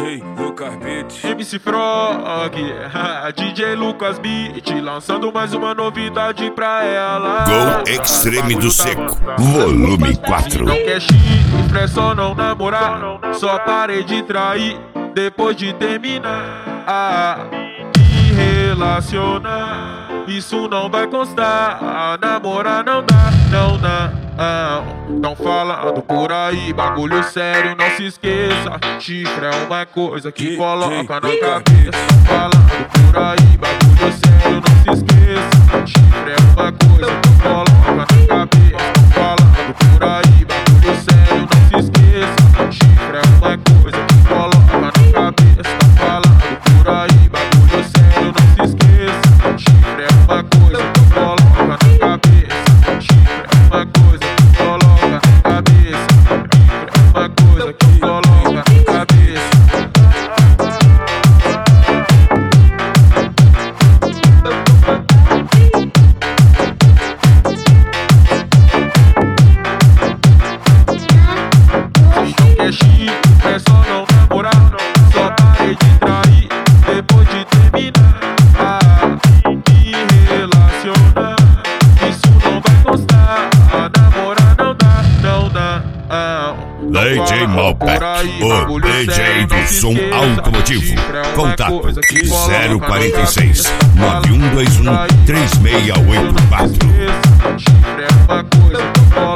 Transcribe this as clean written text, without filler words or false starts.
DJ Lucas Beats, MC Frog, DJ Lucas Beat, lançando mais uma novidade pra ela. Gol Extreme do Seco, volume 4. Não quer chifre, só não namorar, só parei de trair depois de terminar de relacionar. Isso não vai constar, namorar não dá, não dá. Tão falando por aí, bagulho sério, não se esqueça. Chifre é uma coisa que coloca na cabeça. Tão falando por aí, bagulho sério, não se esqueça. Chifre é uma coisa que coloca na cabeça. Tão falando por aí, bagulho sério, não se esqueça. Chifre é uma coisa que coloca na cabeça. Tão falando por aí, bagulho sério, não se esqueça. Chifre é uma coisa que coloca na cabeça. Chifre é uma coisa que coloca na cabeça. Chifre é uma coisa que coloca na cabeça. Não quer chifre, é só não namorar, só parei de trair depois de terminar de relacionar. Isso não vai constar, namorar não dá, não dá. DJ Malbec, o DJ do som automotivo. Contato 046 9121 3684. Chifre é uma coisa que